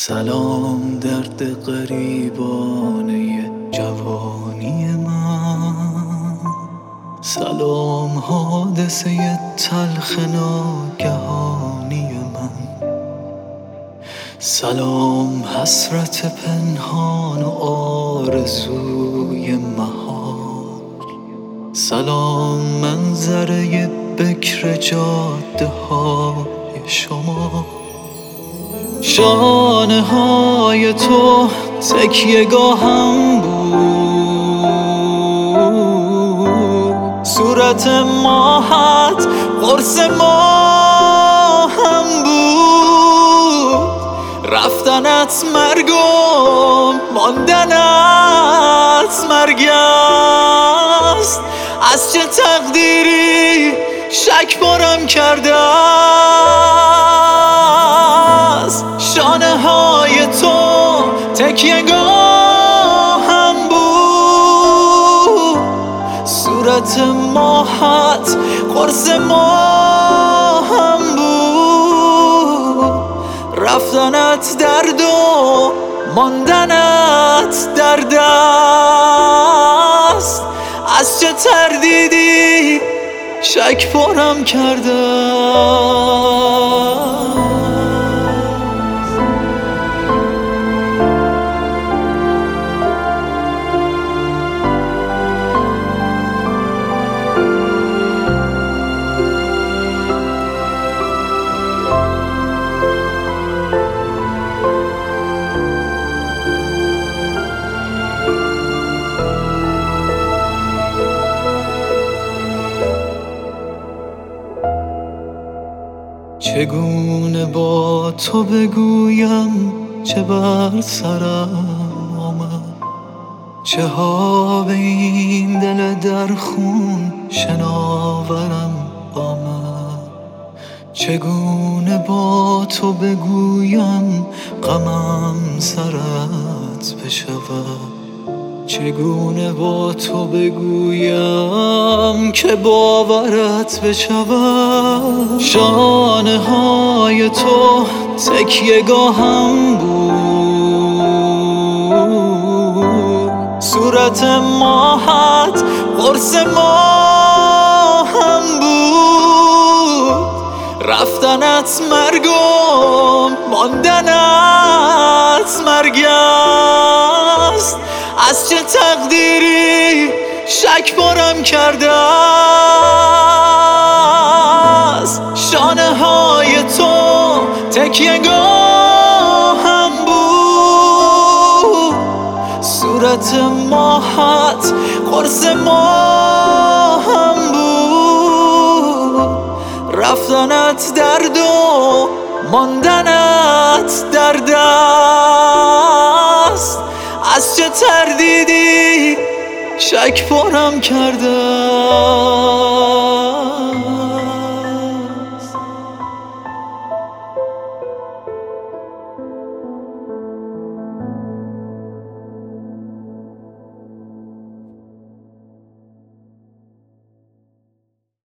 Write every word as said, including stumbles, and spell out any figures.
سلام درد غریبانه جوانی من، سلام حادثه تلخ ناگهانی من، سلام حسرت پنهان و آرزوی محال، سلام منظره بکر جاده های شما. شانه های تو تکیه گاهم بود، صورت ماهت قرص ماهم بود، رفتنت مرگ و ماندنت مرگ است. از چه تقدیری شک بارم کرده است. شانه های تو تکیه گاهم بود، صورت ماهت قرص ماهم بود، رفتنت درد و ماندنت درد است. از چه تردیدی شک بارم کرده. چگونه با تو بگویم چه بر سرم آمد، چه ها به این دل در خون شناورم آمد. چگونه با تو بگویم غمم سرت بشود، چگونه با تو بگویم که باورت بشود. شانه های تو تکیه گاهم بود، صورت ماهت قرص ماهم بود، رفتنت مرگ و ماندنت مرگ است. از چه تقدیری شک بارم کرده است. شانه های تو تکیه گاهم بود، صورت ماهت قرص ماهم بود، رفتنت درد و ماندنت درد است. از چه تردیدی شک بارم کرده.